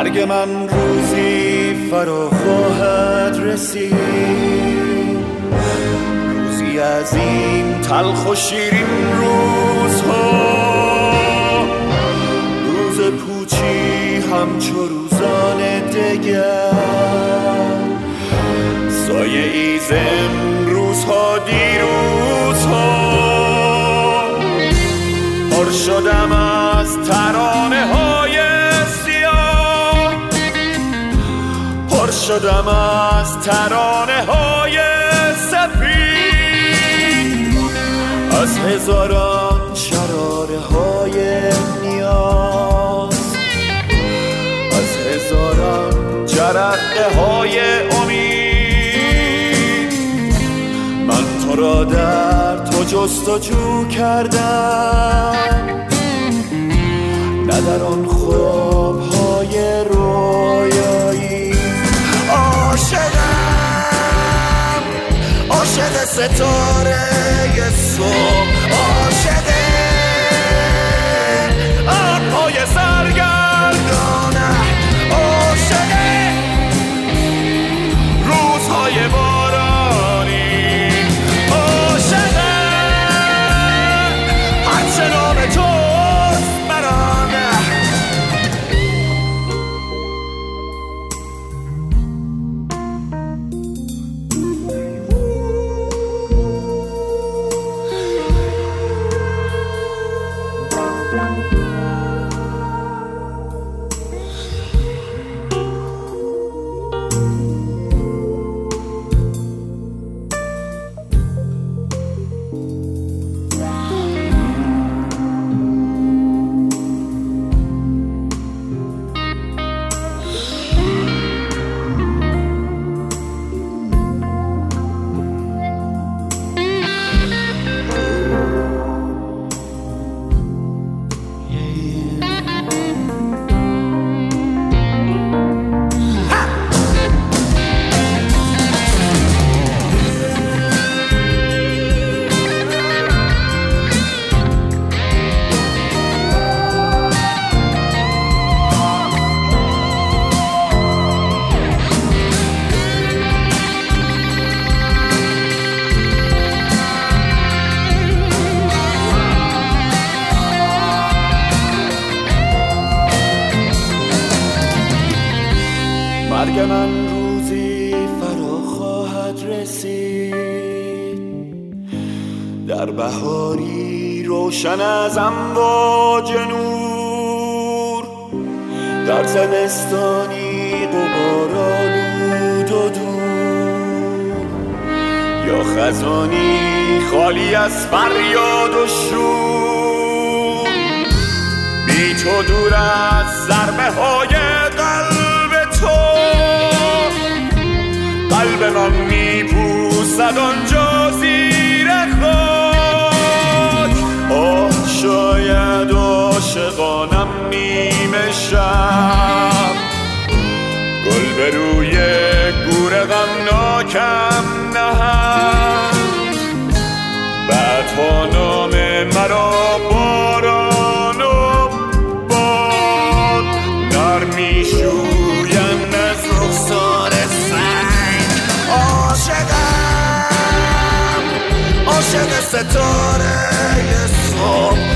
مرگ من روزی فرا خواهد رسید، روزی از این تلخ و شیرین روزها، روز پوچی همچو روزان دگر، سایه ای ز امروزها دیروزها. پر شدم از ترانه های سیاه، پر شدم از ترانه های سفید، از هزاران شراره های نیاز، از هزاران جرقه های امید. من تو را در تو جستجو کردم، نه در آن خوابهای رویایی. عاشقم، عاشق ستاره صبح، عاشق ابرهای سرگردانه، عاشق روزهای بارانی، عاشق هرچه نام توست برانه. مرگ من روزی فرا خواهد رسید، در بهاری روشن از امواج نور، در زمستانی غبارآلود و دور، یا خزانی خالی از فریاد و شور. بی تو دور از ضربه های قلب من میپوسد آنجا زیر خاک. شاید عاشقانم نیمه شب، گل به روی گور غمناکم نهند، بعدها نام مرا باران و باد نرمی شویند از رخسار سنگ. عاشقم، عاشق ستاره صبح،